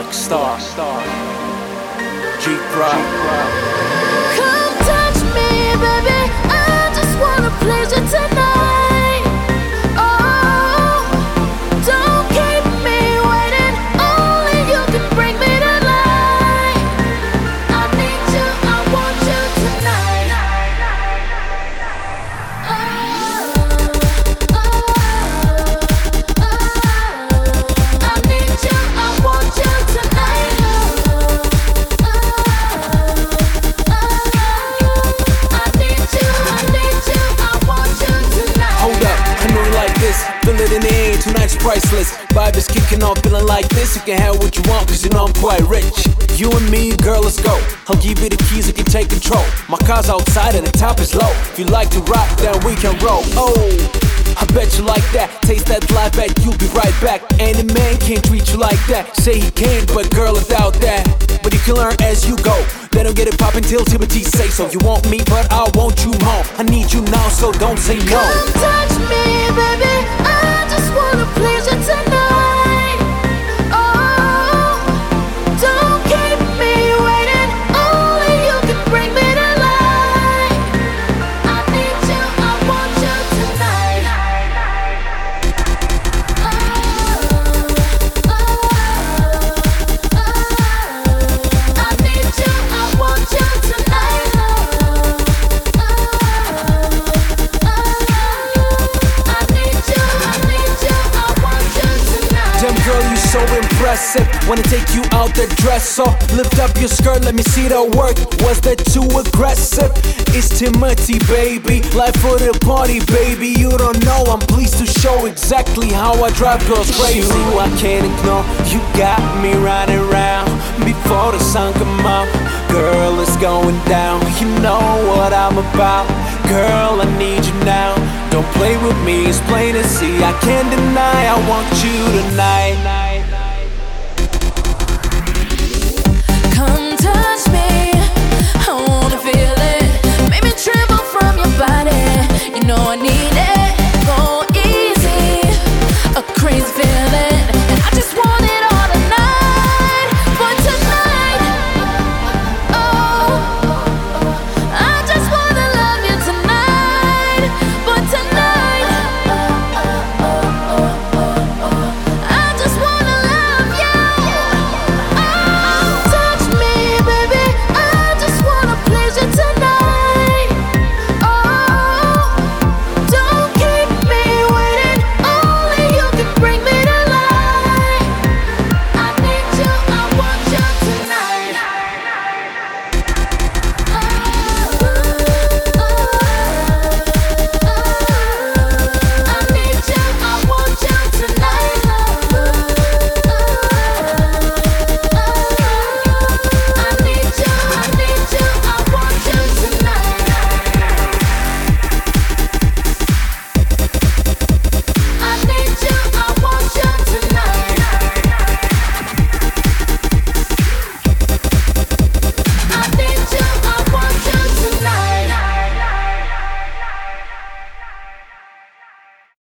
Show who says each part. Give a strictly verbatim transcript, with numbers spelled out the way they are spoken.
Speaker 1: Rockstar, G-Prop.
Speaker 2: Come touch me, baby. I just wanna please you tonight. Oh, don't keep me waiting. Only you can bring me to life. I need you, I want you tonight. Oh, oh, oh. I need you, I want you tonight.
Speaker 1: Feel it in the air, tonight's priceless. Vibe is kicking off, feeling like this. You can have what you want, cause you know I'm quite rich. You and me, girl, let's go. I'll give you the keys, you can take control. My car's outside and the top is low. If you like to rock, then we can roll. Oh, I bet you like that. Taste that life, bet you'll be right back. Any man can't treat you like that. Say he can, but girl, I doubt that. But you can learn as you go. They don't get it poppin' till Timothy say so. You want me, but I want you more. I need you now, so don't say no.
Speaker 2: Come touch me, baby. I just wanna please you tonight. Oh, don't keep me waiting. Only you can bring me to life. I need you, I want you tonight. Oh, oh, oh. I need you, I want you tonight. Oh, oh, I need you, I need you, I want you tonight.
Speaker 1: Damn girl, you so impressive. Wanna take you out that dress off. Lift up your skirt, let me see that work. Was that too aggressive? It's Timothy, baby. Life for the party, baby. You don't know, I'm pleased to show exactly how I drive girls crazy. You, I can't ignore. You got me riding around before the sun come up. Girl, it's going down. You know what I'm about. Girl, I need you now. Don't play with me, it's plain to see. I can't deny I want you tonight.